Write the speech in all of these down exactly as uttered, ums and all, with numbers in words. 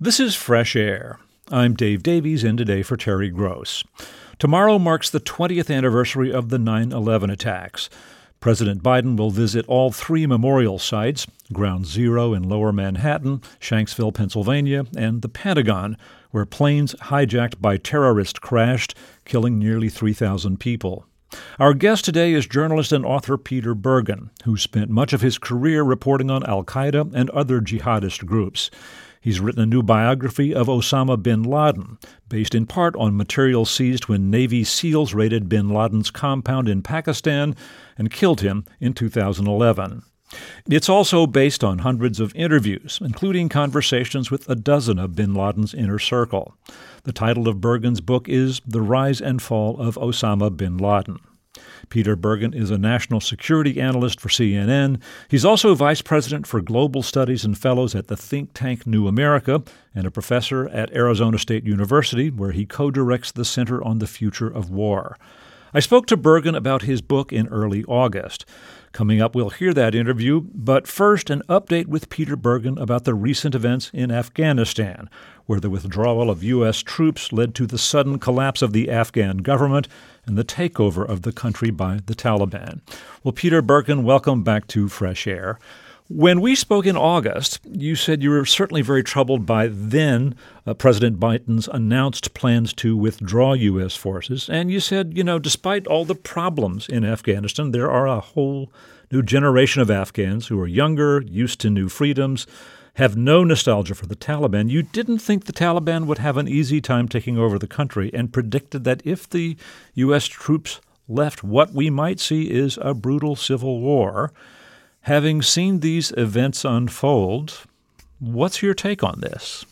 This is Fresh Air. I'm Dave Davies, in today for Terry Gross. Tomorrow marks the twentieth anniversary of the nine eleven attacks. President Biden will visit all three memorial sites, Ground Zero in Lower Manhattan, Shanksville, Pennsylvania, and the Pentagon, where planes hijacked by terrorists crashed, killing nearly three thousand people. Our guest today is journalist and author Peter Bergen, who spent much of his career reporting on al-Qaeda and other jihadist groups. He's written a new biography of Osama bin Laden, based in part on material seized when Navy SEALs raided bin Laden's compound in Pakistan and killed him in two thousand eleven. It's also based on hundreds of interviews, including conversations with a dozen of bin Laden's inner circle. The title of Bergen's book is The Rise and Fall of Osama bin Laden. Peter Bergen is a national security analyst for C N N. He's also vice president for global studies and fellows at the think tank New America and a professor at Arizona State University, where he co-directs the Center on the Future of War. I spoke to Bergen about his book in early August. Coming up, we'll hear that interview, but first, an update with Peter Bergen about the recent events in Afghanistan, where the withdrawal of U S troops led to the sudden collapse of the Afghan government and the takeover of the country by the Taliban. Well, Peter Bergen, welcome back to Fresh Air. When we spoke in August, you said you were certainly very troubled by then uh, President Biden's announced plans to withdraw U S forces. And you said, you know, despite all the problems in Afghanistan, there are a whole new generation of Afghans who are younger, used to new freedoms, have no nostalgia for the Taliban. You didn't think the Taliban would have an easy time taking over the country and predicted that if the U S troops left, what we might see is a brutal civil war. Having seen these events unfold, what's your take on this?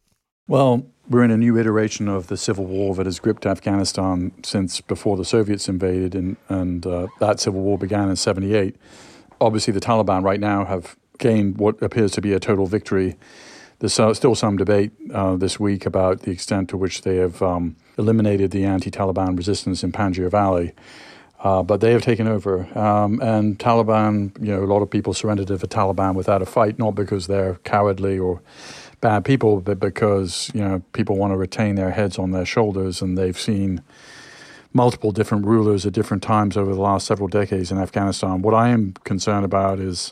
Well, we're in a new iteration of the civil war that has gripped Afghanistan since before the Soviets invaded, and, and uh, that civil war began in seventy-eight. Obviously, the Taliban right now have gained what appears to be a total victory. There's still some debate uh, this week about the extent to which they have um, eliminated the anti-Taliban resistance in Panjshir Valley. Uh, but they have taken over. Um, and Taliban, you know, a lot of people surrendered to the Taliban without a fight, not because they're cowardly or bad people, but because, you know, people want to retain their heads on their shoulders. And they've seen multiple different rulers at different times over the last several decades in Afghanistan. What I am concerned about is,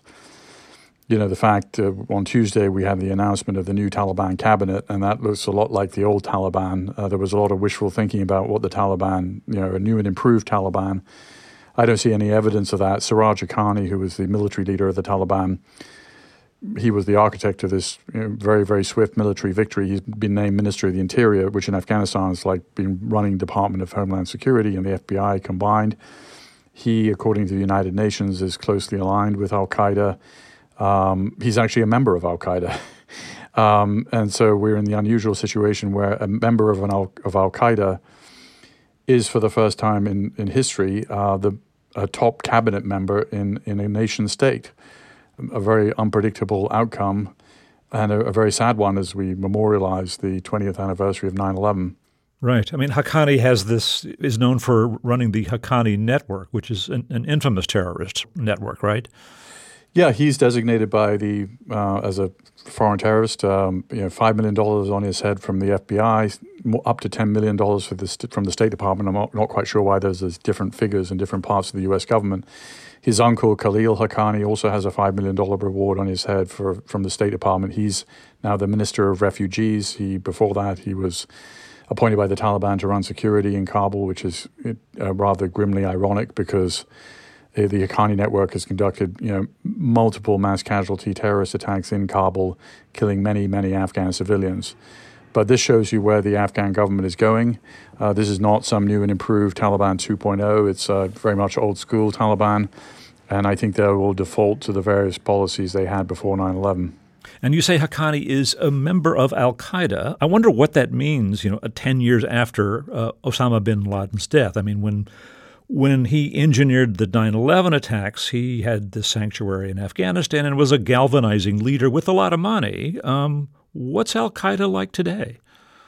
you know, the fact uh, on Tuesday we had the announcement of the new Taliban cabinet, and that looks a lot like the old Taliban. Uh, there was a lot of wishful thinking about what the Taliban, you know, a new and improved Taliban. I don't see any evidence of that. Siraj Haqqani, who was the military leader of the Taliban, he was the architect of this, you know, very, very swift military victory. He's been named Minister of the Interior, which in Afghanistan is like being running Department of Homeland Security and the F B I combined. He, according to the United Nations, is closely aligned with al-Qaeda. Um, he's actually a member of al-Qaeda. um, and so we're in the unusual situation where a member of an al- of al-Qaeda is, for the first time in, in history, uh, the a top cabinet member in, in a nation state. A very unpredictable outcome and a, a very sad one as we memorialize the twentieth anniversary of nine eleven. Right. I mean, Haqqani has this, is known for running the Haqqani Network, which is an, an infamous terrorist network, right? Yeah, he's designated by the uh, as a foreign terrorist. Um, you know, five million dollars on his head from the F B I, up to ten million dollars for this from the State Department. I'm not, not quite sure why there's, there's different figures in different parts of the U S government. His uncle Khalil Haqqani also has a five million dollars reward on his head for from the State Department. He's now the Minister of Refugees. He before that he was appointed by the Taliban to run security in Kabul, which is uh, rather grimly ironic because the Haqqani network has conducted, you know, multiple mass casualty terrorist attacks in Kabul, killing many, many Afghan civilians. But this shows you where the Afghan government is going. Uh, this is not some new and improved Taliban two point oh. It's uh, very much old school Taliban. And I think they will default to the various policies they had before nine eleven. And you say Haqqani is a member of al-Qaeda. I wonder what that means, you know, ten years after uh, Osama bin Laden's death. I mean, when When he engineered the nine eleven attacks, he had this sanctuary in Afghanistan and was a galvanizing leader with a lot of money. Um, what's al-Qaeda like today?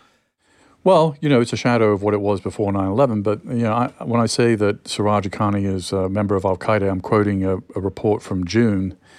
Well, you know, it's a shadow of what it was before nine eleven. But, you know, I, when I say that Siraj Haqqani is a member of al-Qaeda, I'm quoting a, a report from June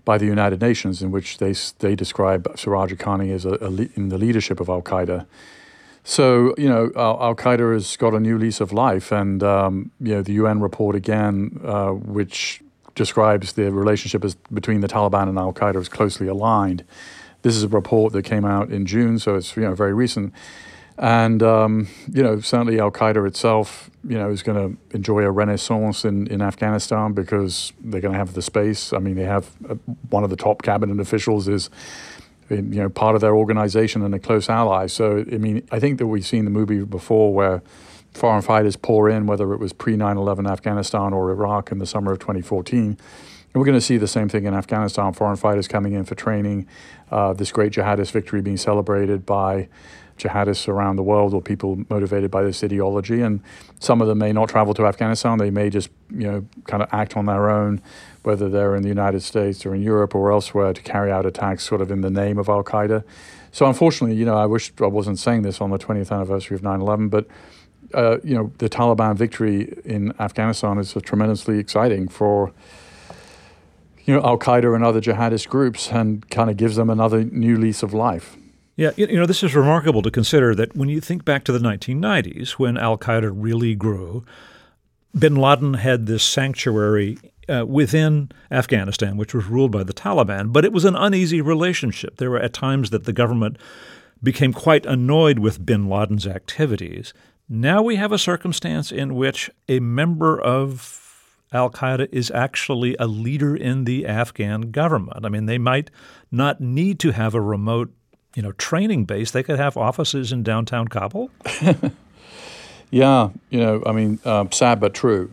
by the United Nations, in which they they describe Siraj Haqqani as a, a le- in the leadership of Al Qaeda. So, you know, Al, Al Qaeda has got a new lease of life, and um, you know, the U N report again, uh, which describes the relationship as between the Taliban and Al Qaeda as closely aligned. This is a report that came out in June, so it's, you know, very recent. And, um, you know, certainly Al Qaeda itself, you know, is going to enjoy a renaissance in, in Afghanistan because they're going to have the space. I mean, they have uh, one of the top cabinet officials is, you know, part of their organization and a close ally. So, I mean, I think that we've seen the movie before where foreign fighters pour in, whether it was pre nine eleven Afghanistan or Iraq in the summer of twenty fourteen. And we're going to see the same thing in Afghanistan, foreign fighters coming in for training, uh, this great jihadist victory being celebrated by jihadists around the world or people motivated by this ideology. And some of them may not travel to Afghanistan. They may just, you know, kind of act on their own, whether they're in the United States or in Europe or elsewhere, to carry out attacks sort of in the name of Al Qaeda. So unfortunately, you know, I wish I wasn't saying this on the twentieth anniversary of nine eleven, but uh, you know, the Taliban victory in Afghanistan is tremendously exciting for, you know, Al Qaeda and other jihadist groups, and kind of gives them another new lease of life. Yeah, you know, this is remarkable to consider that when you think back to the nineteen nineties, when Al Qaeda really grew, bin Laden had this sanctuary uh, within Afghanistan, which was ruled by the Taliban, but it was an uneasy relationship. There were at times that the government became quite annoyed with bin Laden's activities. Now we have a circumstance in which a member of Al Qaeda is actually a leader in the Afghan government. I mean, they might not need to have a remote, you know, training base. They could have offices in downtown Kabul. Yeah, you know, I mean, uh, sad but true.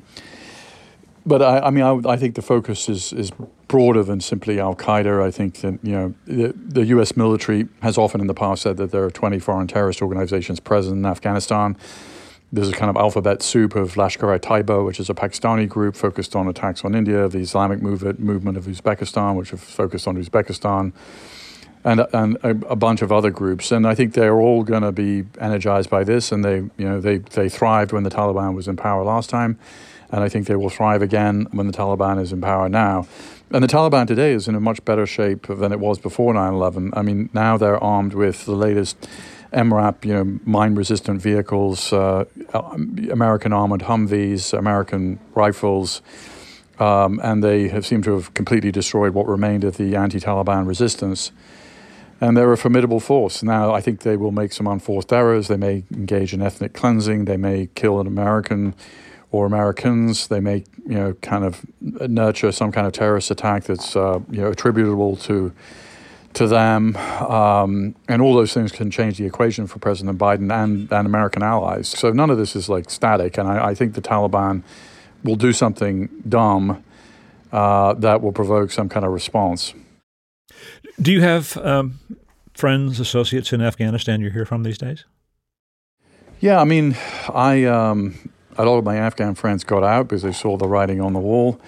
But I, I mean, I, I think the focus is is broader than simply Al Qaeda. I think that, you know, the, the U S military has often in the past said that there are twenty foreign terrorist organizations present in Afghanistan. There's a kind of alphabet soup of Lashkar-e-Taiba, which is a Pakistani group focused on attacks on India, the Islamic movement, movement of Uzbekistan, which is focused on Uzbekistan, and and a, a bunch of other groups. And I think they're all going to be energized by this, and they, you know, they they thrived when the Taliban was in power last time, and I think they will thrive again when the Taliban is in power now. And the Taliban today is in a much better shape than it was before nine eleven. I mean, now they're armed with the latest M RAP, you know, mine-resistant vehicles, uh, American armored Humvees, American rifles, um, and they have seemed to have completely destroyed what remained of the anti-Taliban resistance. And they're a formidable force. Now, I think they will make some unforced errors. They may engage in ethnic cleansing. They may kill an American or Americans. They may, you know, kind of nurture some kind of terrorist attack that's, uh, you know, attributable to to them. Um, and all those things can change the equation for President Biden and, and American allies. So none of this is like static. And I, I think the Taliban will do something dumb uh, that will provoke some kind of response. Do you have um, friends, associates in Afghanistan you hear from these days? Yeah, I mean, I um, a lot of my Afghan friends got out because they saw the writing on the wall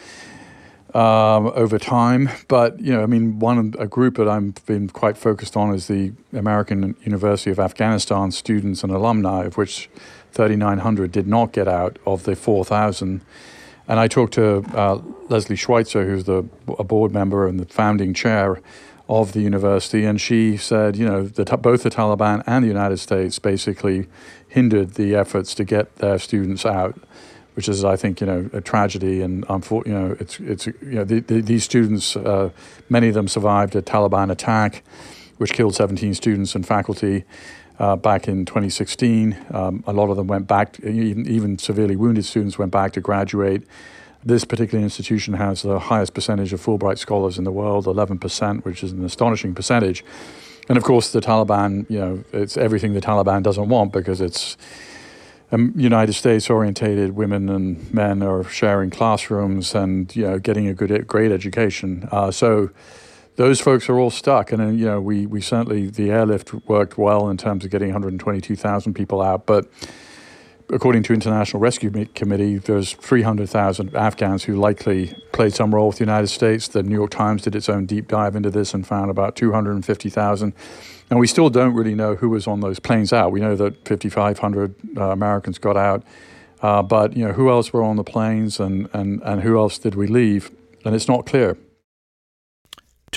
um, over time. But, you know, I mean, one a group that I've been quite focused on is the American University of Afghanistan students and alumni, of which thirty-nine hundred did not get out of the four thousand. And I talked to uh, Leslie Schweitzer, who's the a board member and the founding chair of the university, and she said, you know, the, both the Taliban and the United States basically hindered the efforts to get their students out, which is, I think, you know, a tragedy. And you know, it's it's you know, the, the, these students, uh, many of them survived a Taliban attack, which killed seventeen students and faculty uh, back in twenty sixteen. Um, a lot of them went back, to, even even severely wounded students went back to graduate. This particular institution has the highest percentage of Fulbright scholars in the world, eleven percent, which is an astonishing percentage. And of course, the Taliban, you know, it's everything the Taliban doesn't want, because it's um, United States orientated. Women and men are sharing classrooms and, you know, getting a good, great education. Uh, so those folks are all stuck. And then, you know, we, we certainly, the airlift worked well in terms of getting one hundred twenty-two thousand people out. But according to International Rescue Committee, there's three hundred thousand Afghans who likely played some role with the United States. The New York Times did its own deep dive into this and found about two hundred fifty thousand. And we still don't really know who was on those planes out. We know that fifty-five hundred uh, Americans got out. Uh, but, you know, who else were on the planes and, and, and who else did we leave? And it's not clear.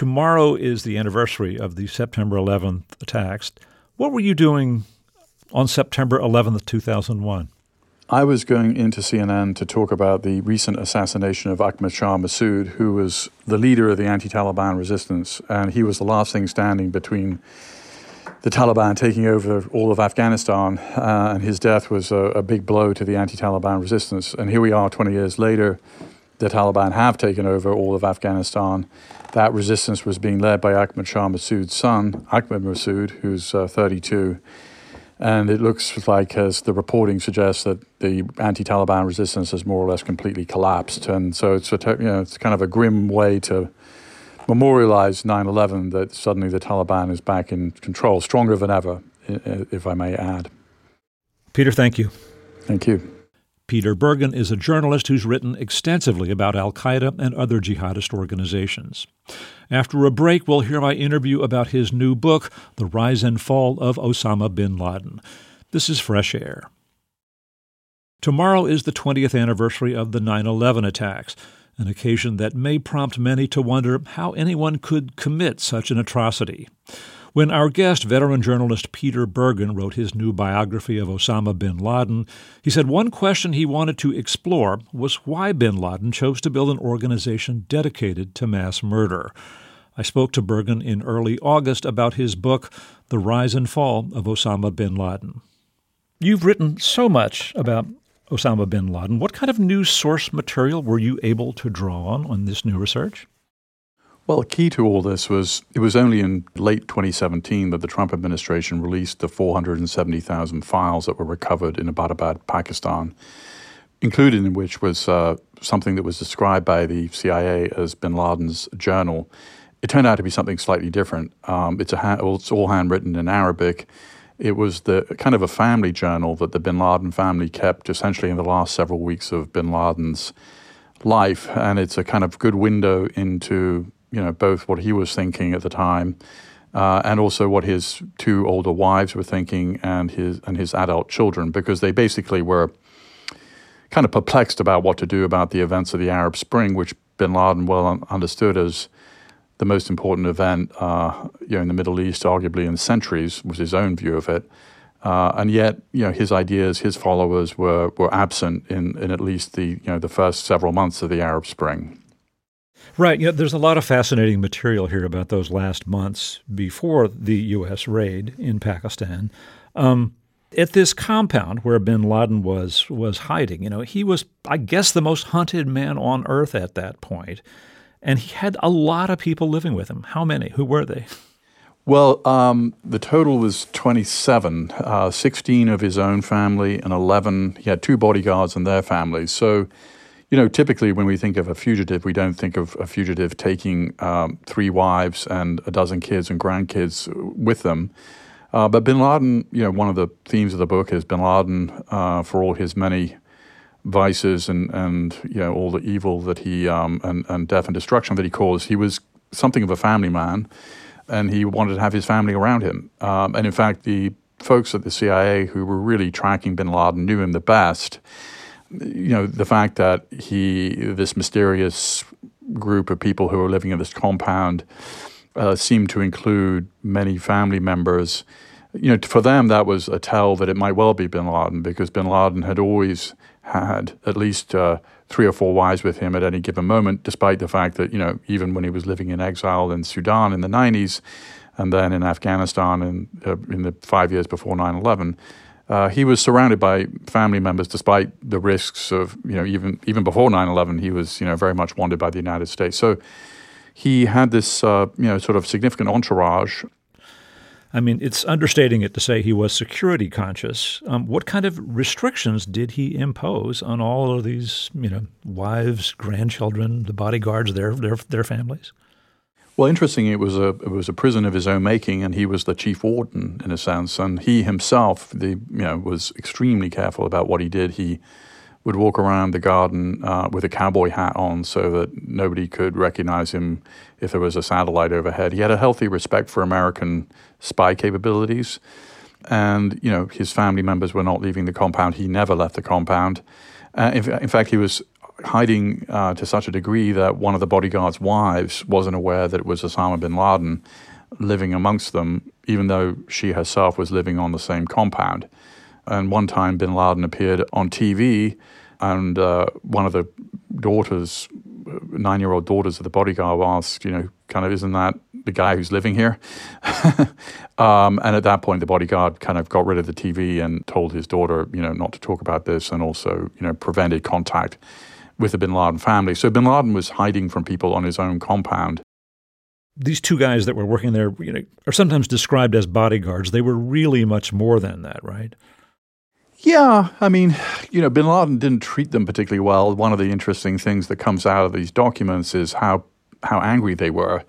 tomorrow is the anniversary of the September eleventh attacks. What were you doing on September eleventh, two thousand one? I was going into C N N to talk about the recent assassination of Ahmad Shah Massoud, who was the leader of the anti-Taliban resistance, and he was the last thing standing between the Taliban taking over all of Afghanistan, uh, and his death was a, a big blow to the anti-Taliban resistance. And here we are twenty years later, the Taliban have taken over all of Afghanistan. That resistance was being led by Ahmad Shah Massoud's son, Ahmad Massoud, who's uh, thirty-two. And it looks like, as the reporting suggests, that the anti-Taliban resistance has more or less completely collapsed. And so it's a, you know, it's kind of a grim way to memorialize nine eleven, that suddenly the Taliban is back in control, stronger than ever, if I may add. Peter, thank you. Thank you. Peter Bergen is a journalist who's written extensively about al-Qaeda and other jihadist organizations. After a break, we'll hear my interview about his new book, The Rise and Fall of Osama bin Laden. This is Fresh Air. Tomorrow is the twentieth anniversary of the nine eleven attacks, an occasion that may prompt many to wonder how anyone could commit such an atrocity. When our guest, veteran journalist Peter Bergen, wrote his new biography of Osama bin Laden, he said one question he wanted to explore was why bin Laden chose to build an organization dedicated to mass murder. I spoke to Bergen in early August about his book, The Rise and Fall of Osama bin Laden. You've written so much about Osama bin Laden. What kind of new source material were you able to draw on on this new research? Well, key to all this was it was only in late twenty seventeen that the Trump administration released the four hundred seventy thousand files that were recovered in Abbottabad, Pakistan, included in which was uh, something that was described by the C I A as bin Laden's journal. It turned out to be something slightly different. Um, it's, a ha- it's all handwritten in Arabic. It was the kind of a family journal that the bin Laden family kept essentially in the last several weeks of bin Laden's life, and it's a kind of good window into you know, both what he was thinking at the time uh, and also what his two older wives were thinking and his and his adult children, because they basically were kind of perplexed about what to do about the events of the Arab Spring, which bin Laden well un- understood as the most important event uh, you know, in the Middle East, arguably in centuries, was his own view of it. Uh, and yet, you know, his ideas, his followers were were absent in, in at least the you know the first several months of the Arab Spring. Right. You know, there's a lot of fascinating material here about those last months before the U S raid in Pakistan. Um, at this compound where bin Laden was was hiding, you know, he was, I guess, the most hunted man on earth at that point. And he had a lot of people living with him. How many? Who were they? Well, um, the total was twenty-seven, uh, sixteen of his own family and eleven. He had two bodyguards and their families. So, you know, typically when we think of a fugitive, we don't think of a fugitive taking um, three wives and a dozen kids and grandkids with them. Uh, but bin Laden, you know, one of the themes of the book is bin Laden, uh, for all his many vices and, and you know, all the evil that he, um, and, and death and destruction that he caused, he was something of a family man, and he wanted to have his family around him. Um, and in fact, the folks at the C I A who were really tracking bin Laden knew him the best. You know, the fact that he, this mysterious group of people who were living in this compound uh, seemed to include many family members. You know, for them, that was a tell that it might well be bin Laden, because bin Laden had always had at least uh, three or four wives with him at any given moment, despite the fact that, you know, even when he was living in exile in Sudan in the nineties and then in Afghanistan in, uh, in the five years before nine eleven, Uh, he was surrounded by family members, despite the risks of, you know, even even before nine eleven, he was, you know, very much wanted by the United States. So he had this, uh, you know, sort of significant entourage. I mean, it's understating it to say he was security conscious. Um, what kind of restrictions did he impose on all of these, you know, wives, grandchildren, the bodyguards, their their their families? Well, interesting, it was a it was a prison of his own making, and he was the chief warden in a sense. And he himself, the you know, was extremely careful about what he did. He would walk around the garden uh, with a cowboy hat on, so that nobody could recognize him if there was a satellite overhead. He had a healthy respect for American spy capabilities, and you know, his family members were not leaving the compound. He never left the compound. Uh, in, in fact, he was hiding uh, to such a degree that one of the bodyguard's wives wasn't aware that it was Osama bin Laden living amongst them, even though she herself was living on the same compound. And one time bin Laden appeared on T V, and uh, one of the daughters, nine-year-old daughters of the bodyguard asked, you know, kind of, isn't that the guy who's living here? um, and at that point, the bodyguard kind of got rid of the T V and told his daughter, you know, not to talk about this, and also, you know, prevented contact with the bin Laden family. So bin Laden was hiding from people on his own compound. These two guys that were working there, you know, are sometimes described as bodyguards. They were really much more than that, right? Yeah, I mean, you know, bin Laden didn't treat them particularly well. One of the interesting things that comes out of these documents is how how angry they were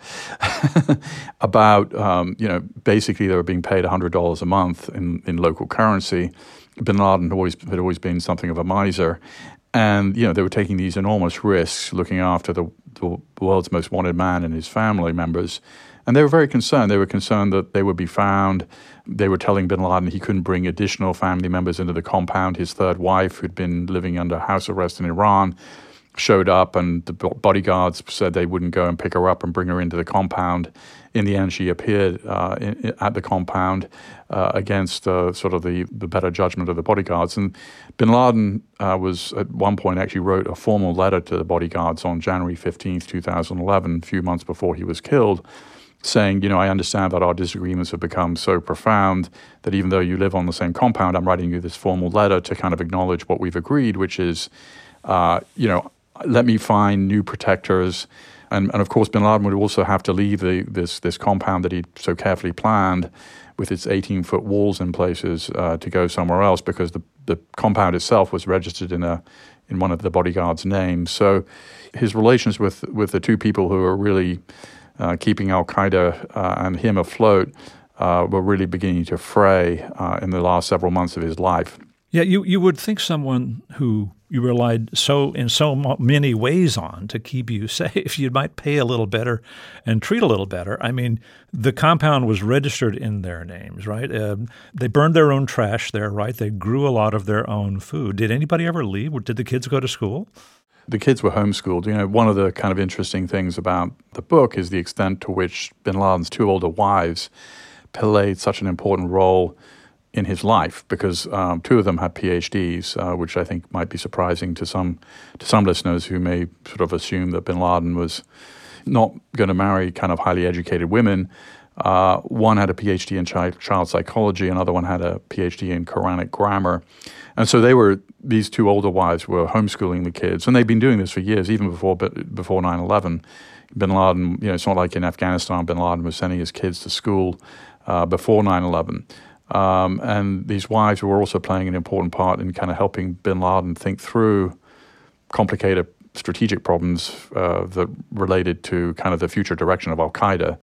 about, um, you know, basically they were being paid one hundred dollars a month in, in local currency. Bin Laden had always, had always been something of a miser. And, you know, they were taking these enormous risks looking after the, the world's most wanted man and his family members. And they were very concerned. They were concerned that they would be found. They were telling bin Laden he couldn't bring additional family members into the compound. His third wife, who'd been living under house arrest in Iran, showed up, and the bodyguards said they wouldn't go and pick her up and bring her into the compound. In the end, she appeared uh, in, at the compound uh, against uh, sort of the, the better judgment of the bodyguards. And bin Laden uh, was at one point actually wrote a formal letter to the bodyguards on January fifteenth, two thousand eleven, a few months before he was killed, saying, you know, I understand that our disagreements have become so profound that even though you live on the same compound, I'm writing you this formal letter to kind of acknowledge what we've agreed, which is, uh, you know, let me find new protectors. And, and of course, bin Laden would also have to leave the, this this compound that he'd so carefully planned with its eighteen-foot walls in places uh, to go somewhere else, because the, the compound itself was registered in a in one of the bodyguards' names. So his relations with, with the two people who were really uh, keeping al-Qaeda uh, and him afloat uh, were really beginning to fray uh, in the last several months of his life. Yeah, you, you would think someone who you relied so in so many ways on to keep you safe, you might pay a little better and treat a little better. I mean, the compound was registered in their names, right? Uh, they burned their own trash there, right? They grew a lot of their own food. Did anybody ever leave? Did the kids go to school? The kids were homeschooled. You know, one of the kind of interesting things about the book is the extent to which bin Laden's two older wives played such an important role in his life, because um, two of them had P H Ds, uh, which I think might be surprising to some to some listeners who may sort of assume that bin Laden was not going to marry kind of highly educated women. Uh, one had a P H D in child, child psychology, another one had a P H D in Quranic grammar. And so they were, these two older wives were homeschooling the kids, and they've been doing this for years, even before before nine eleven. Bin Laden, you know, it's not like in Afghanistan, bin Laden was sending his kids to school uh, before nine eleven. Um, and these wives were also playing an important part in kind of helping bin Laden think through complicated strategic problems uh, that related to kind of the future direction of al-Qaeda.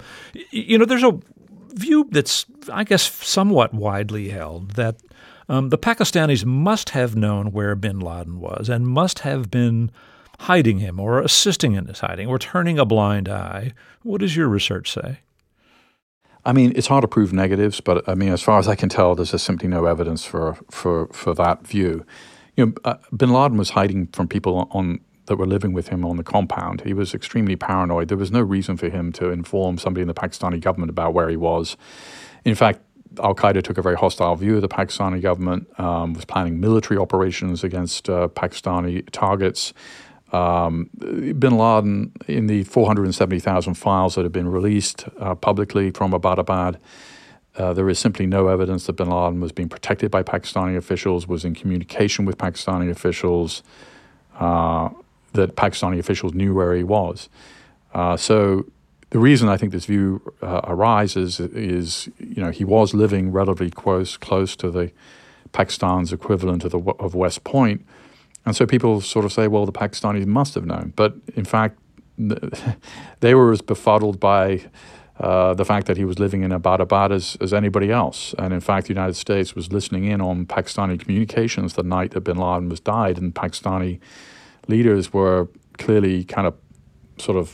You know, there's a view that's, I guess, somewhat widely held that um, the Pakistanis must have known where bin Laden was and must have been hiding him or assisting in his hiding or turning a blind eye. What does your research say? I mean, it's hard to prove negatives, but I mean, as far as I can tell, there's just simply no evidence for for for that view. You know, uh, bin Laden was hiding from people on that were living with him on the compound. He was extremely paranoid. There was no reason for him to inform somebody in the Pakistani government about where he was. In fact, al-Qaeda took a very hostile view of the Pakistani government, um, was planning military operations against uh, Pakistani targets. Um, bin Laden, in the four hundred seventy thousand files that have been released uh, publicly from Abbottabad, uh, there is simply no evidence that bin Laden was being protected by Pakistani officials, was in communication with Pakistani officials, uh, that Pakistani officials knew where he was. Uh, so the reason I think this view uh, arises is, you know, he was living relatively close, close to the Pakistan's equivalent of, the, of West Point. And so people sort of say, well, the Pakistanis must have known. But in fact, they were as befuddled by uh, the fact that he was living in Abbottabad as, as anybody else. And in fact, the United States was listening in on Pakistani communications the night that bin Laden was died. And Pakistani leaders were clearly kind of sort of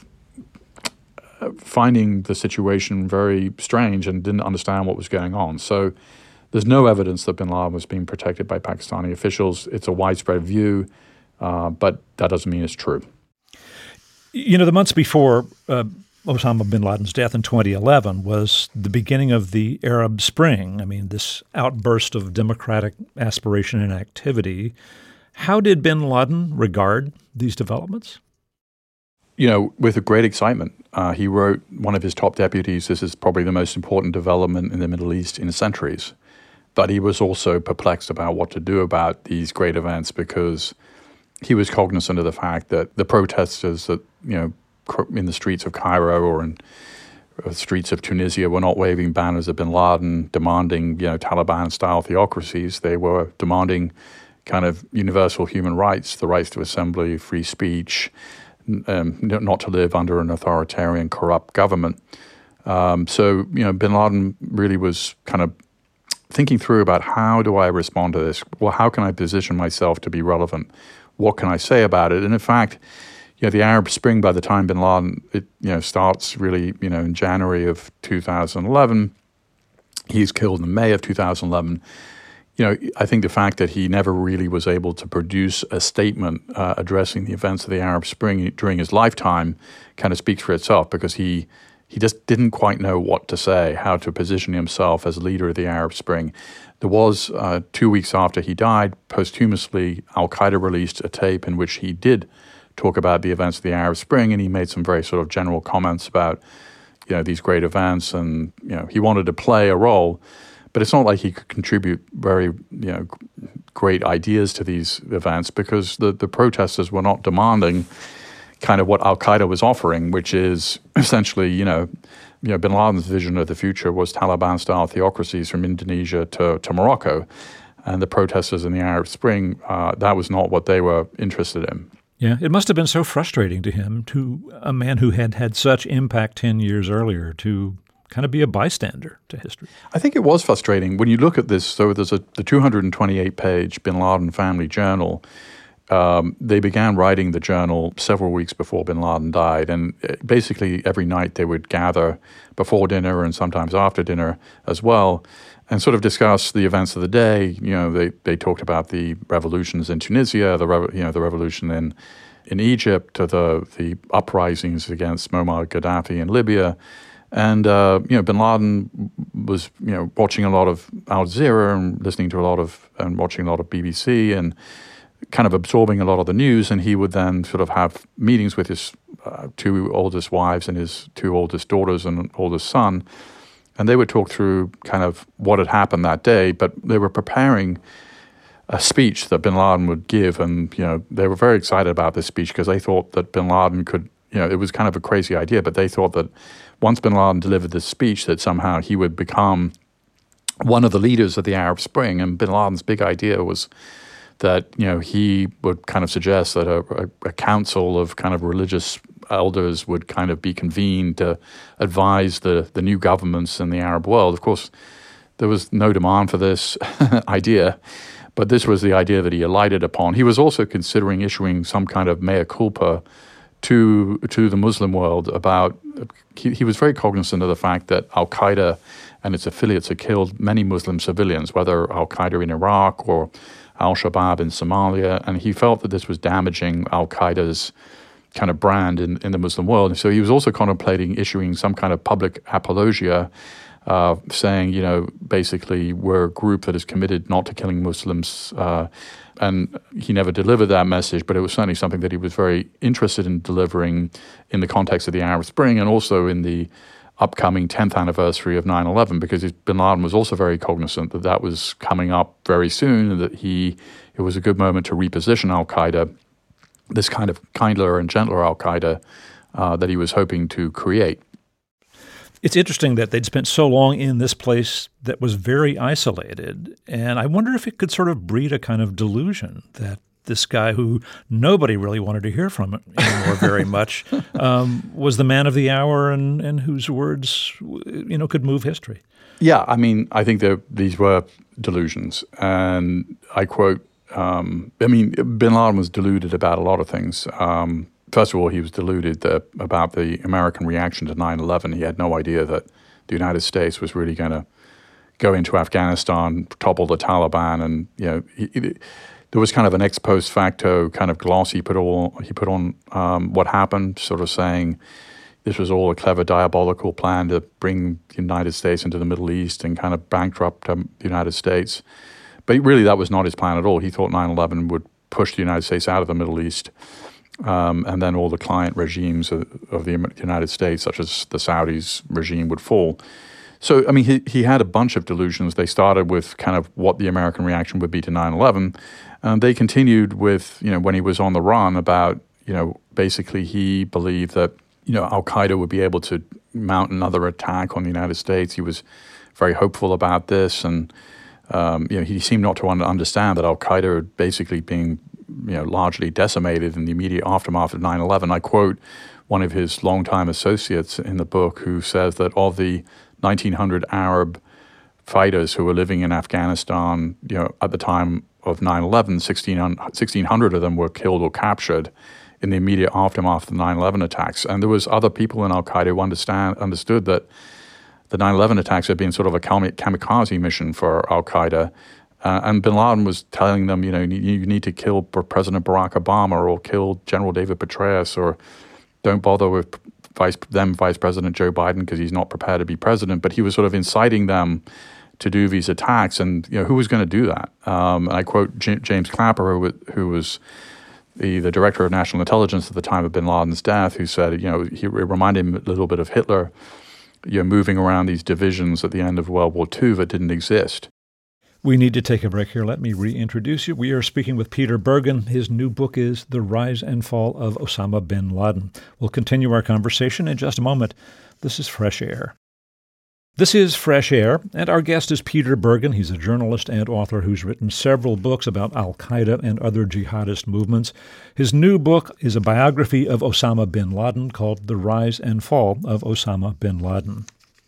finding the situation very strange and didn't understand what was going on. So there's no evidence that bin Laden was being protected by Pakistani officials. It's a widespread view uh, but that doesn't mean it's true. You know, the months before uh, Osama bin Laden's death in twenty eleven was the beginning of the Arab Spring. I mean, this outburst of democratic aspiration and activity. How did bin Laden regard these developments? You know, with a great excitement. Uh, he wrote one of his top deputies, this is probably the most important development in the Middle East in centuries. But he was also perplexed about what to do about these great events because he was cognizant of the fact that the protesters that, you know, in the streets of Cairo or in the streets of Tunisia were not waving banners of bin Laden, demanding, you know, Taliban-style theocracies. They were demanding kind of universal human rights, the rights to assembly, free speech, um, not to live under an authoritarian, corrupt government. Um, so, you know, bin Laden really was kind of thinking through about how do I respond to this? Well, how can I position myself to be relevant? What can I say about it? And in fact, you know, the Arab Spring, by the time bin Laden, it, you know, starts really, you know, in January of two thousand eleven, he's killed in May of two thousand eleven. You know, I think the fact that he never really was able to produce a statement uh, addressing the events of the Arab Spring during his lifetime kind of speaks for itself because he he just didn't quite know what to say, how to position himself as leader of the Arab Spring. There was, uh, two weeks after he died, posthumously, Al-Qaeda released a tape in which he did talk about the events of the Arab Spring, and he made some very sort of general comments about, you know, these great events, and, you know, he wanted to play a role. But it's not like he could contribute very, you know, great ideas to these events because the, the protesters were not demanding kind of what Al-Qaeda was offering, which is essentially, you know, you know, bin Laden's vision of the future was Taliban-style theocracies from Indonesia to, to Morocco. And the protesters in the Arab Spring, uh, that was not what they were interested in. Yeah, it must have been so frustrating to him, to a man who had had such impact ten years earlier, to kind of be a bystander to history. I think it was frustrating. When you look at this, so there's a, the two hundred twenty-eight page Bin Laden Family Journal. Um, they began writing the journal several weeks before bin Laden died. And basically every night they would gather before dinner and sometimes after dinner as well and sort of discuss the events of the day. You know, they, they talked about the revolutions in Tunisia, the rev- you know the revolution in in Egypt, the the uprisings against Muammar Gaddafi in Libya. And, uh, you know, bin Laden was, you know, watching a lot of Al Jazeera and listening to a lot of, and watching a lot of B B C and kind of absorbing a lot of the news. And he would then sort of have meetings with his uh, two oldest wives and his two oldest daughters and oldest son. And they would talk through kind of what had happened that day, but they were preparing a speech that bin Laden would give. And, you know, they were very excited about this speech because they thought that bin Laden could, you know, it was kind of a crazy idea, but they thought that once bin Laden delivered this speech that somehow he would become one of the leaders of the Arab Spring. And bin Laden's big idea was that, you know, he would kind of suggest that a, a, a council of kind of religious elders would kind of be convened to advise the, the new governments in the Arab world. Of course, there was no demand for this idea, but this was the idea that he alighted upon. He was also considering issuing some kind of mea culpa to to the Muslim world about, he, he was very cognizant of the fact that Al-Qaeda and its affiliates had killed many Muslim civilians, whether Al-Qaeda in Iraq or Al-Shabaab in Somalia, and he felt that this was damaging Al-Qaeda's kind of brand in, in the Muslim world. And so he was also contemplating issuing some kind of public apologia, uh, saying, you know, basically we're a group that is committed not to killing Muslims. Uh, and he never delivered that message, but it was certainly something that he was very interested in delivering in the context of the Arab Spring and also in the upcoming tenth anniversary of nine eleven, because bin Laden was also very cognizant that that was coming up very soon and that he it was a good moment to reposition Al-Qaeda, this kind of kindler and gentler Al-Qaeda uh, that he was hoping to create. It's interesting that they'd spent so long in this place that was very isolated, and I wonder if it could sort of breed a kind of delusion that this guy who nobody really wanted to hear from anymore very much um, was the man of the hour and, and whose words, you know, could move history. Yeah, I mean, I think that these were delusions. And I quote, um, I mean, bin Laden was deluded about a lot of things. Um, first of all, he was deluded that, about the American reaction to nine eleven. He had no idea that the United States was really going to go into Afghanistan, topple the Taliban. And, you know, he, he, there was kind of an ex post facto kind of gloss he put all he put on um, what happened, sort of saying this was all a clever diabolical plan to bring the United States into the Middle East and kind of bankrupt um, the United States. But really, that was not his plan at all. He thought nine eleven would push the United States out of the Middle East, um, and then all the client regimes of, of the United States, such as the Saudis regime, would fall. So, I mean, he, he had a bunch of delusions. They started with kind of what the American reaction would be to nine eleven. And they continued with, you know, when he was on the run about, you know, basically he believed that, you know, Al-Qaeda would be able to mount another attack on the United States. He was very hopeful about this. And, um, you know, he seemed not to understand that Al-Qaeda had basically being, you know, largely decimated in the immediate aftermath of nine eleven. I quote one of his longtime associates in the book who says that of the nineteen hundred Arab fighters who were living in Afghanistan, you know, at the time of nine eleven, sixteen hundred of them were killed or captured in the immediate aftermath of the nine eleven attacks. And there was other people in Al-Qaeda who understand, understood that the nine eleven attacks had been sort of a kamikaze mission for Al-Qaeda. Uh, and bin Laden was telling them, you know, you, you need to kill President Barack Obama or kill General David Petraeus, or don't bother with Vice, then Vice President Joe Biden because he's not prepared to be president. But he was sort of inciting them to do these attacks. And, you know, who was going to do that? Um, and I quote J- James Clapper, who, who was the, the director of national intelligence at the time of bin Laden's death, who said, you know, he reminded him a little bit of Hitler, you know, moving around these divisions at the end of World War Two that didn't exist. We need to take a break here. Let me reintroduce you. We are speaking with Peter Bergen. His new book is The Rise and Fall of Osama bin Laden. We'll continue our conversation in just a moment. This is Fresh Air. This is Fresh Air, and our guest is Peter Bergen. He's a journalist and author who's written several books about al-Qaeda and other jihadist movements. His new book is a biography of Osama bin Laden called The Rise and Fall of Osama bin Laden.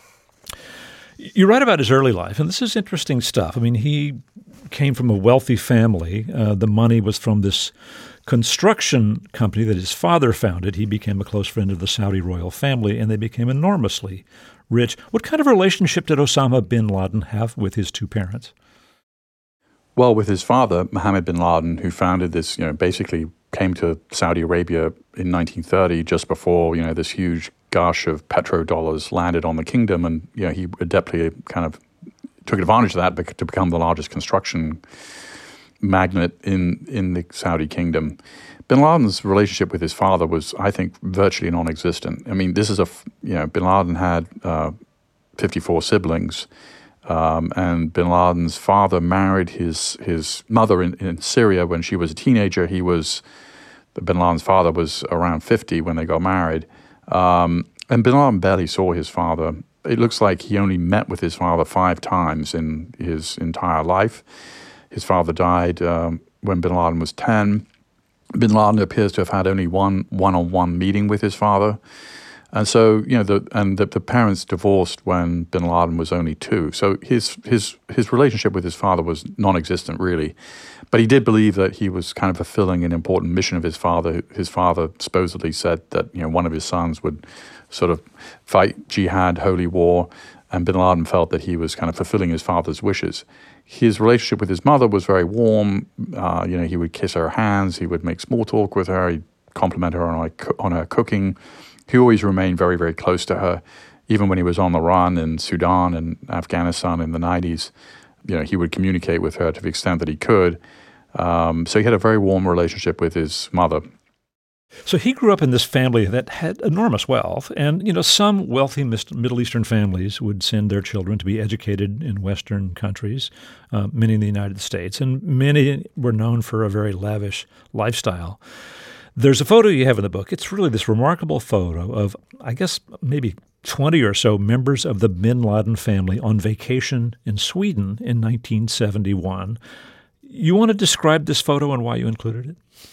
You write about his early life, and this is interesting stuff. I mean, he came from a wealthy family. Uh, the money was from this construction company that his father founded. He became a close friend of the Saudi royal family, and they became enormously rich. What kind of relationship did Osama bin Laden have with his two parents? Well, with his father, Mohammed bin Laden, who founded this, you know, basically came to Saudi Arabia in nineteen thirty, just before, you know, this huge gush of petrodollars landed on the kingdom, and you know he adeptly kind of took advantage of that to become the largest construction magnate in in the Saudi kingdom. Bin Laden's relationship with his father was, I think, virtually non-existent. I mean, this is a you know Bin Laden had uh, fifty-four siblings, um, and Bin Laden's father married his his mother in, in Syria when she was a teenager. He was Bin Laden's father was around fifty when they got married. Um, and bin Laden barely saw his father. It looks like he only met with his father five times in his entire life. His father died um, when bin Laden was ten. Bin Laden appears to have had only one one-on-one meeting with his father. And so, you know, the, and the, the parents divorced when bin Laden was only two. So his his his relationship with his father was non-existent, really. But he did believe that he was kind of fulfilling an important mission of his father. His father supposedly said that, you know, one of his sons would sort of fight jihad, holy war, and bin Laden felt that he was kind of fulfilling his father's wishes. His relationship with his mother was very warm. Uh, you know, he would kiss her hands. He would make small talk with her. He'd compliment her on, on her cooking. He always remained very, very close to her. Even when he was on the run in Sudan and Afghanistan in the nineties, you know, he would communicate with her to the extent that he could. Um, so he had a very warm relationship with his mother. So he grew up in this family that had enormous wealth, and, you know, some wealthy Middle Eastern families would send their children to be educated in Western countries, uh, many in the United States, and many were known for a very lavish lifestyle. There's a photo you have in the book. It's really this remarkable photo of, I guess, maybe twenty or so members of the bin Laden family on vacation in Sweden in nineteen seventy-one. You want to describe this photo and why you included it?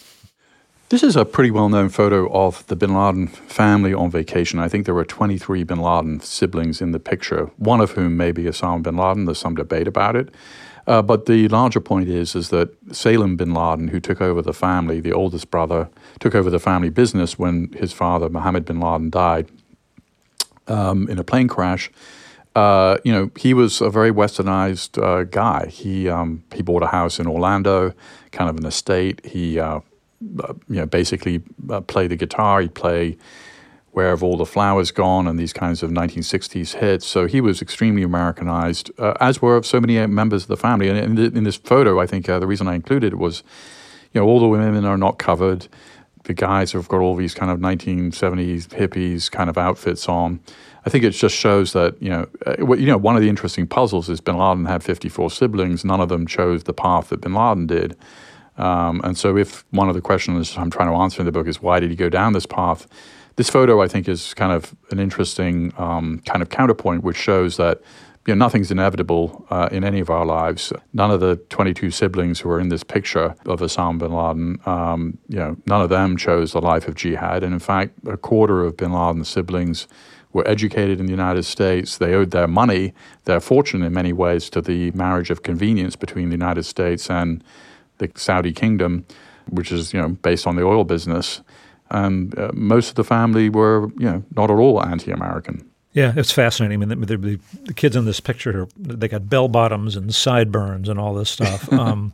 This is a pretty well-known photo of the bin Laden family on vacation. I think there were twenty-three bin Laden siblings in the picture, one of whom may be Osama bin Laden. There's some debate about it. Uh, but the larger point is, is that Salem bin Laden, who took over the family, the oldest brother, took over the family business when his father, Mohammed bin Laden, died um, in a plane crash. uh, you know, he was a very westernized uh, guy. He um, he bought a house in Orlando, kind of an estate. He, uh, uh, you know, basically uh, played the guitar. He'd play Where Have All the Flowers Gone and these kinds of nineteen sixties hits. So he was extremely Americanized, uh, as were so many members of the family. And in, in this photo, I think uh, the reason I included it was, you know, all the women are not covered. The guys have got all these kind of nineteen seventies hippies kind of outfits on. I think it just shows that, you know, uh, you know, one of the interesting puzzles is bin Laden had fifty-four siblings. None of them chose the path that bin Laden did. Um, and so if one of the questions I'm trying to answer in the book is why did he go down this path, this photo, I think, is kind of an interesting um, kind of counterpoint, which shows that, you know, nothing's inevitable uh, in any of our lives. None of the twenty-two siblings who are in this picture of Osama bin Laden, um, you know, none of them chose the life of jihad. And in fact, a quarter of bin Laden's siblings were educated in the United States. They owed their money, their fortune in many ways, to the marriage of convenience between the United States and the Saudi kingdom, which is, you know, based on the oil business. And uh, most of the family were, you know, not at all anti-American. Yeah, it's fascinating. I mean, the, the, the kids in this picture, they got bell bottoms and sideburns and all this stuff. um,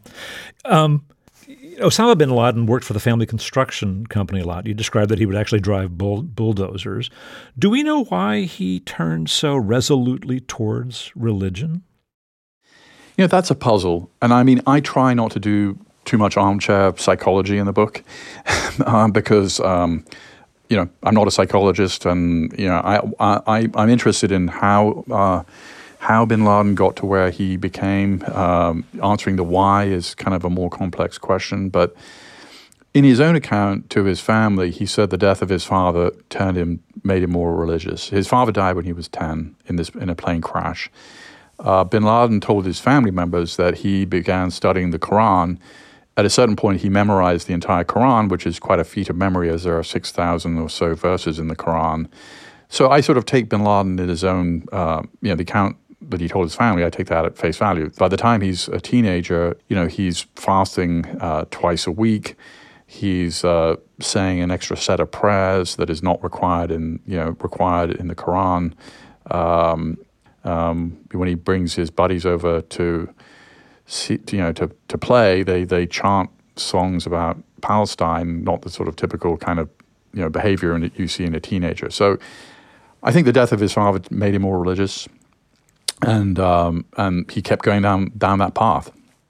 um, Osama bin Laden worked for the family construction company a lot. You described that he would actually drive bull, bulldozers. Do we know why he turned so resolutely towards religion? You know, that's a puzzle. And I mean, I try not to do too much armchair psychology in the book uh, because, um, you know, I'm not a psychologist, and, you know, I, I, I'm interested in how uh, how bin Laden got to where he became. Um, answering the why is kind of a more complex question. But in his own account to his family, he said the death of his father turned him, made him more religious. His father died when he was ten in this in a plane crash. Uh, bin Laden told his family members that he began studying the Quran. At a certain point, he memorized the entire Quran, which is quite a feat of memory, as there are six thousand or so verses in the Quran. So I sort of take bin Laden in his own, uh, you know, the account that he told his family, I take that at face value. By the time he's a teenager, you know, he's fasting uh, twice a week. He's uh, saying an extra set of prayers that is not required in, you know, required in the Quran. Um, um, when he brings his buddies over to, see, you know, to, to play, they they chant songs about Palestine, not the sort of typical kind of, you know, behavior that you see in a teenager. So I think the death of his father made him more religious, and um, and he kept going down down that path.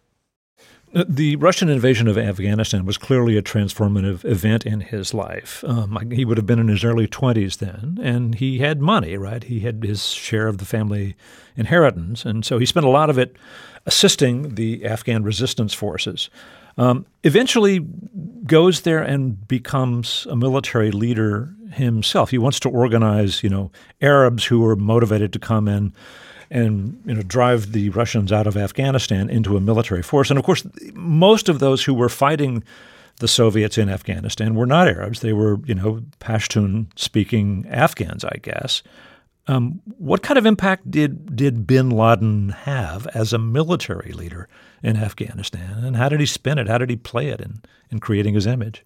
The Russian invasion of Afghanistan was clearly a transformative event in his life. Um, he would have been in his early twenties then, and he had money, right? He had his share of the family inheritance, and so he spent a lot of it assisting the Afghan resistance forces. Um, eventually goes there and becomes a military leader himself. He wants to organize, you know, Arabs who are motivated to come in and, you know, drive the Russians out of Afghanistan into a military force. And of course, most of those who were fighting the Soviets in Afghanistan were not Arabs. They were, you know, Pashtun-speaking Afghans, I guess. Um, what kind of impact did did bin Laden have as a military leader in Afghanistan? And how did he spin it? How did he play it in, in creating his image?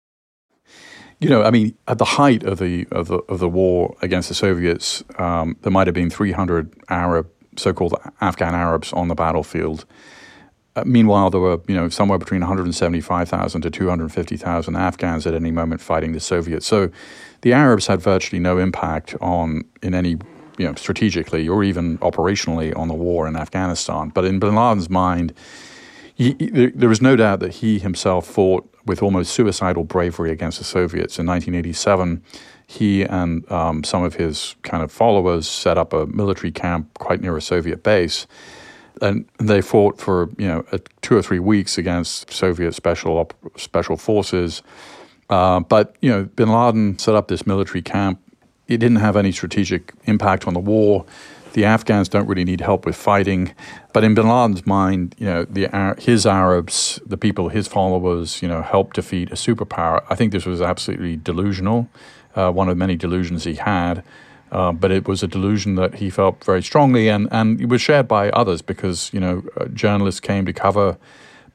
You know, I mean, at the height of the of the, of the war against the Soviets, um, there might have been three hundred Arab, so-called Afghan Arabs on the battlefield. Uh, meanwhile, there were, you know, somewhere between one hundred seventy-five thousand to two hundred fifty thousand Afghans at any moment fighting the Soviets. So the Arabs had virtually no impact on, in any, you know, strategically or even operationally on the war in Afghanistan. But in bin Laden's mind, he, he, there was no doubt that he himself fought with almost suicidal bravery against the Soviets. In nineteen eighty-seven, he and um, some of his kind of followers set up a military camp quite near a Soviet base. And they fought for, you know, a, two or three weeks against Soviet special op- special forces. Uh, but, you know, bin Laden set up this military camp. It didn't have any strategic impact on the war. The Afghans don't really need help with fighting. But in bin Laden's mind, you know, the his Arabs, the people, his followers, you know, helped defeat a superpower. I think this was absolutely delusional, uh, one of many delusions he had. Uh, but it was a delusion that he felt very strongly, and, and it was shared by others because, you know, uh, journalists came to cover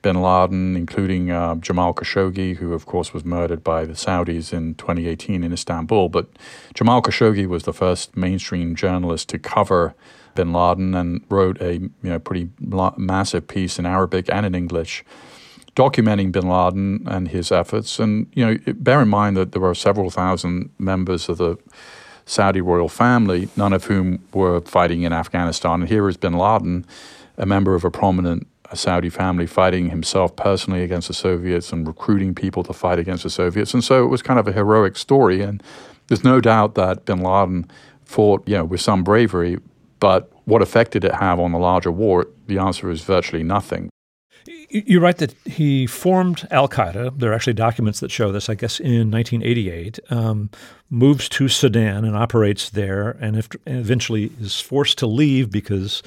bin Laden, including uh, Jamal Khashoggi, who, of course, was murdered by the Saudis in twenty eighteen in Istanbul. But Jamal Khashoggi was the first mainstream journalist to cover bin Laden and wrote a you know pretty massive piece in Arabic and in English documenting bin Laden and his efforts. And, you know, bear in mind that there were several thousand members of the Saudi royal family, none of whom were fighting in Afghanistan. And here is bin Laden, a member of a prominent Saudi family, fighting himself personally against the Soviets and recruiting people to fight against the Soviets. And so it was kind of a heroic story. And there's no doubt that bin Laden fought, you know, with some bravery. But what effect did it have on the larger war? The answer is virtually nothing. You're right that he formed al-Qaeda. There are actually documents that show this, I guess, in nineteen eighty-eight, um, moves to Sudan and operates there, and if, eventually is forced to leave because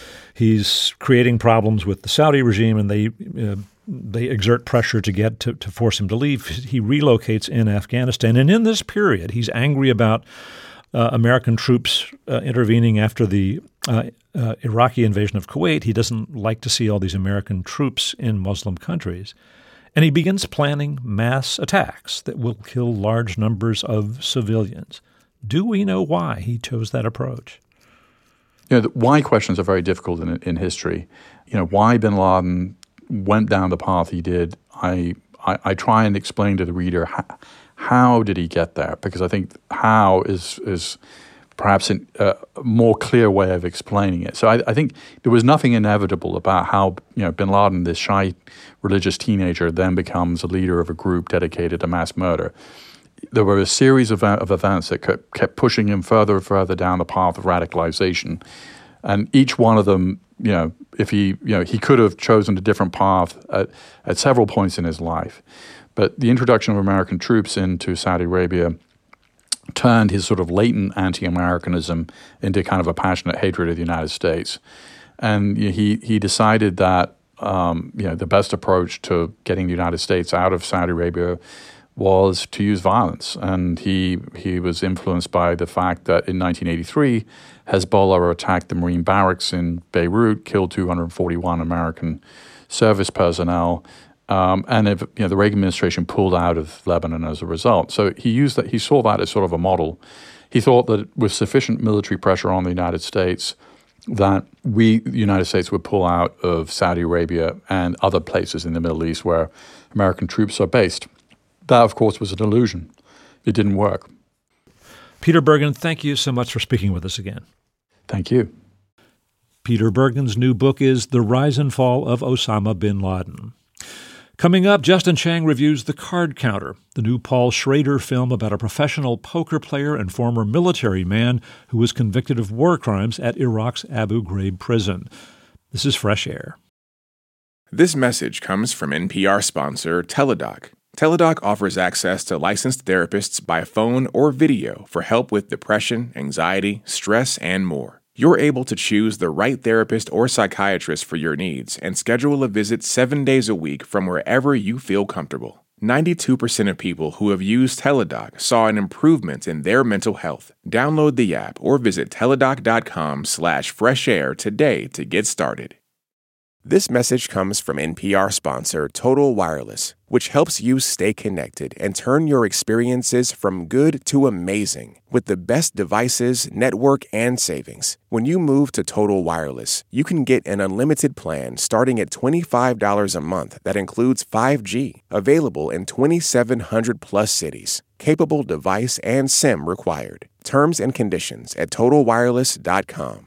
he's creating problems with the Saudi regime, and they uh, they exert pressure to get to, to force him to leave. He relocates in Afghanistan, and in this period, he's angry about uh, American troops uh, intervening after the uh, uh, Iraqi invasion of Kuwait. He doesn't like to see all these American troops in Muslim countries. And he begins planning mass attacks that will kill large numbers of civilians. Do we know why he chose that approach? You know, the why questions are very difficult in, in history. You know, why bin Laden went down the path he did, I, I, I try and explain to the reader how, how did he get there? Because I think how is is perhaps a uh, more clear way of explaining it. So I, I think there was nothing inevitable about how, you know, bin Laden, this shy religious teenager, then becomes a leader of a group dedicated to mass murder. There were a series of, of events that kept, kept pushing him further and further down the path of radicalization. And each one of them, you know, if he, you know, he could have chosen a different path at, at several points in his life. But the introduction of American troops into Saudi Arabia turned his sort of latent anti-Americanism into kind of a passionate hatred of the United States. And he, he decided that, um, you know, the best approach to getting the United States out of Saudi Arabia was to use violence. And he he was influenced by the fact that in nineteen eighty-three, Hezbollah attacked the Marine barracks in Beirut, killed two hundred forty-one American service personnel, um, and if, you know, the Reagan administration pulled out of Lebanon as a result. So he used that. He saw that as sort of a model. He thought that with sufficient military pressure on the United States, that we, the United States, would pull out of Saudi Arabia and other places in the Middle East where American troops are based. That, of course, was an illusion. It didn't work. Peter Bergen, thank you so much for speaking with us again. Thank you. Peter Bergen's new book is The Rise and Fall of Osama bin Laden. Coming up, Justin Chang reviews The Card Counter, the new Paul Schrader film about a professional poker player and former military man who was convicted of war crimes at Iraq's Abu Ghraib prison. This is Fresh Air. This message comes from N P R sponsor Teladoc. Teladoc offers access to licensed therapists by phone or video for help with depression, anxiety, stress, and more. You're able to choose the right therapist or psychiatrist for your needs and schedule a visit seven days a week from wherever you feel comfortable. ninety-two percent of people who have used Teladoc saw an improvement in their mental health. Download the app or visit teladoc.com slash fresh air today to get started. This message comes from N P R sponsor Total Wireless, which helps you stay connected and turn your experiences from good to amazing with the best devices, network, and savings. When you move to Total Wireless, you can get an unlimited plan starting at twenty-five dollars a month that includes five G, available in twenty-seven hundred plus cities. Capable device and SIM required. Terms and conditions at total wireless dot com.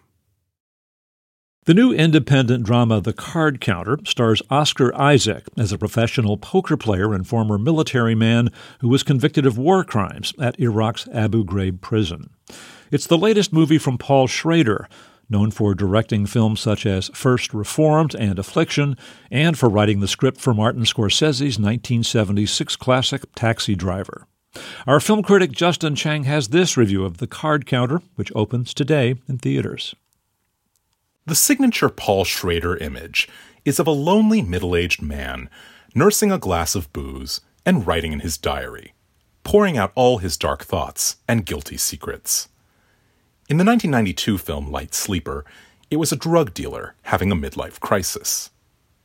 The new independent drama The Card Counter stars Oscar Isaac as a professional poker player and former military man who was convicted of war crimes at Iraq's Abu Ghraib prison. It's the latest movie from Paul Schrader, known for directing films such as First Reformed and Affliction, and for writing the script for Martin Scorsese's nineteen seventy-six classic Taxi Driver. Our film critic Justin Chang has this review of The Card Counter, which opens today in theaters. The signature Paul Schrader image is of a lonely middle-aged man nursing a glass of booze and writing in his diary, pouring out all his dark thoughts and guilty secrets. In the nineteen ninety-two film Light Sleeper, it was a drug dealer having a midlife crisis.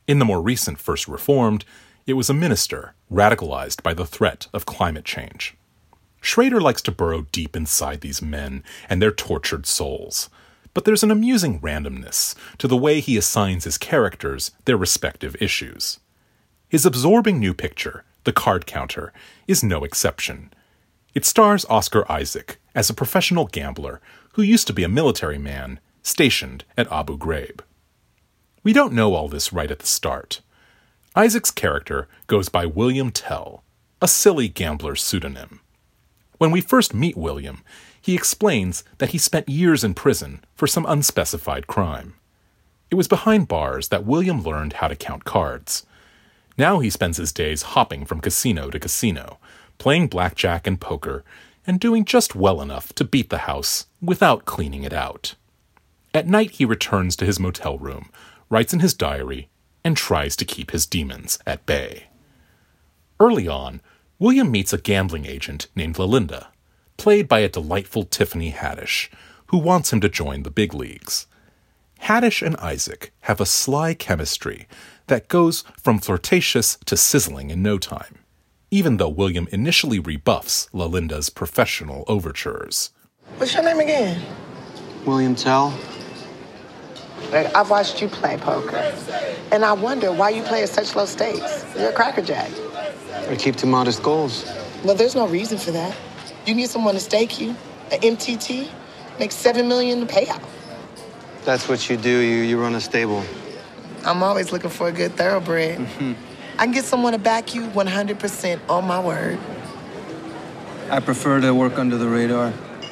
In the more recent First Reformed, it was a minister radicalized by the threat of climate change. Schrader likes to burrow deep inside these men and their tortured souls, but there's an amusing randomness to the way he assigns his characters their respective issues. His absorbing new picture, The Card Counter, is no exception. It stars Oscar Isaac as a professional gambler who used to be a military man stationed at Abu Ghraib. We don't know all this right at the start. Isaac's character goes by William Tell, a silly gambler's pseudonym. When we first meet William, he explains that he spent years in prison for some unspecified crime. It was behind bars that William learned how to count cards. Now he spends his days hopping from casino to casino, playing blackjack and poker, and doing just well enough to beat the house without cleaning it out. At night he returns to his motel room, writes in his diary, and tries to keep his demons at bay. Early on, William meets a gambling agent named Lalinda, played by a delightful Tiffany Haddish, who wants him to join the big leagues. Haddish and Isaac have a sly chemistry that goes from flirtatious to sizzling in no time, even though William initially rebuffs Lalinda's professional overtures. What's your name again? William Tell. Like, I've watched you play poker, and I wonder why you play at such low stakes. You're a crackerjack. I keep to modest goals. Well, there's no reason for that. You need someone to stake you. An M T T makes seven million dollars to pay out. That's what you do. You you run a stable. I'm always looking for a good thoroughbred. Mm-hmm. I can get someone to back you one hundred percent on my word. I prefer to work under the radar.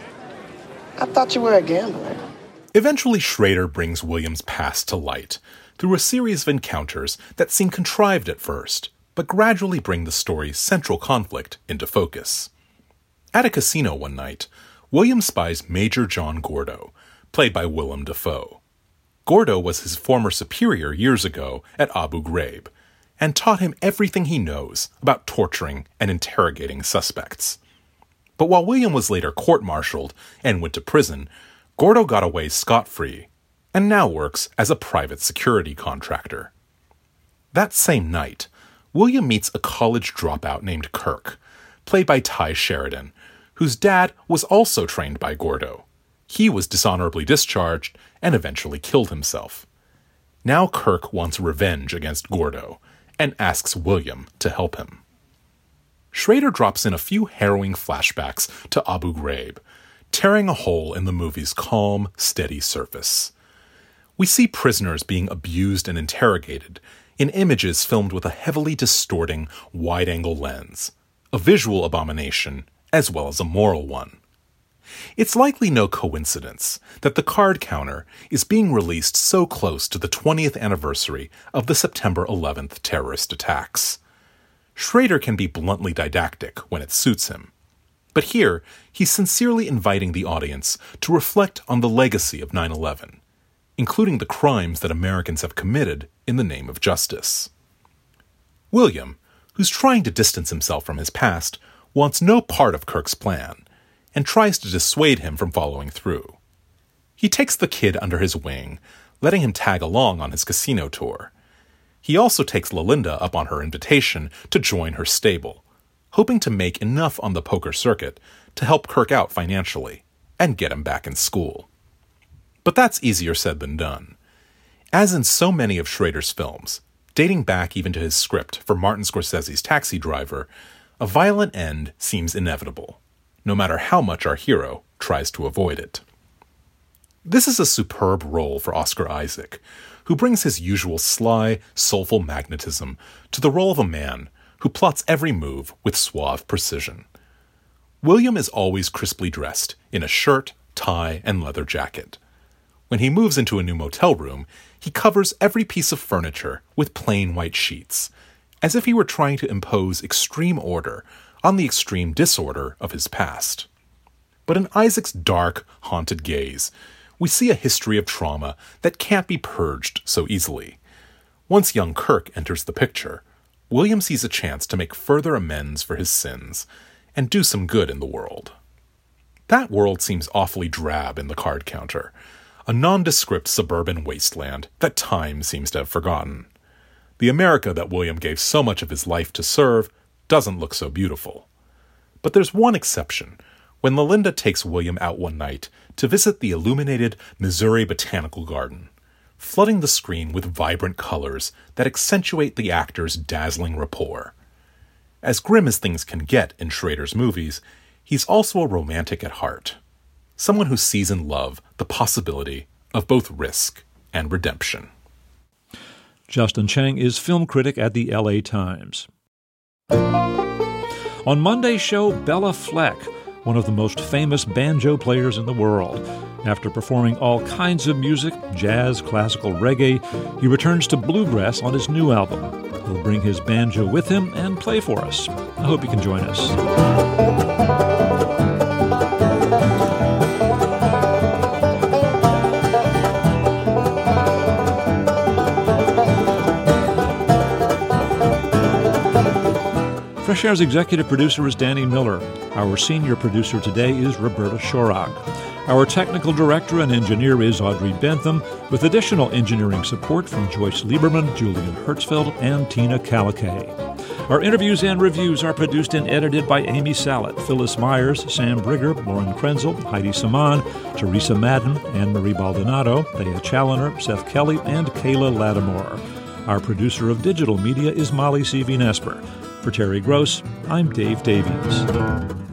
I thought you were a gambler. Eventually, Schrader brings William's past to light through a series of encounters that seem contrived at first, but gradually bring the story's central conflict into focus. At a casino one night, William spies Major John Gordo, played by Willem Dafoe. Gordo was his former superior years ago at Abu Ghraib, and taught him everything he knows about torturing and interrogating suspects. But while William was later court-martialed and went to prison, Gordo got away scot-free, and now works as a private security contractor. That same night, William meets a college dropout named Kirk, played by Ty Sheridan, whose dad was also trained by Gordo. He was dishonorably discharged and eventually killed himself. Now Kirk wants revenge against Gordo and asks William to help him. Schrader drops in a few harrowing flashbacks to Abu Ghraib, tearing a hole in the movie's calm, steady surface. We see prisoners being abused and interrogated in images filmed with a heavily distorting, wide-angle lens, a visual abomination as well as a moral one. It's likely no coincidence that The Card Counter is being released so close to the twentieth anniversary of the September eleventh terrorist attacks. Schrader can be bluntly didactic when it suits him, but here he's sincerely inviting the audience to reflect on the legacy of nine eleven, including the crimes that Americans have committed in the name of justice. William, who's trying to distance himself from his past, wants no part of Kirk's plan, and tries to dissuade him from following through. He takes the kid under his wing, letting him tag along on his casino tour. He also takes Lalinda up on her invitation to join her stable, hoping to make enough on the poker circuit to help Kirk out financially and get him back in school. But that's easier said than done. As in so many of Schrader's films, dating back even to his script for Martin Scorsese's Taxi Driver, a violent end seems inevitable, no matter how much our hero tries to avoid it. This is a superb role for Oscar Isaac, who brings his usual sly, soulful magnetism to the role of a man who plots every move with suave precision. William is always crisply dressed in a shirt, tie, and leather jacket. When he moves into a new motel room, he covers every piece of furniture with plain white sheets, as if he were trying to impose extreme order on the extreme disorder of his past. But in Isaac's dark, haunted gaze, we see a history of trauma that can't be purged so easily. Once young Kirk enters the picture, William sees a chance to make further amends for his sins and do some good in the world. That world seems awfully drab in The Card Counter, a nondescript suburban wasteland that time seems to have forgotten. The America that William gave so much of his life to serve doesn't look so beautiful. But there's one exception. When Melinda takes William out one night to visit the illuminated Missouri Botanical Garden, flooding the screen with vibrant colors that accentuate the actor's dazzling rapport. As grim as things can get in Schrader's movies, he's also a romantic at heart. Someone who sees in love the possibility of both risk and redemption. Justin Chang is film critic at the L A Times. On Monday's show, Bella Fleck, one of the most famous banjo players in the world. After performing all kinds of music, jazz, classical, reggae, he returns to bluegrass on his new album. He'll bring his banjo with him and play for us. I hope you can join us. Fresh Air's executive producer is Danny Miller. Our senior producer today is Roberta Shorak. Our technical director and engineer is Audrey Bentham, with additional engineering support from Joyce Lieberman, Julian Hertzfeld, and Tina Calikay. Our interviews and reviews are produced and edited by Amy Salet, Phyllis Myers, Sam Brigger, Lauren Krenzel, Heidi Saman, Teresa Madden, Anne-Marie Baldonado, Thea Challoner, Seth Kelly, and Kayla Lattimore. Our producer of digital media is Molly C V. Nesper. For Terry Gross, I'm Dave Davies.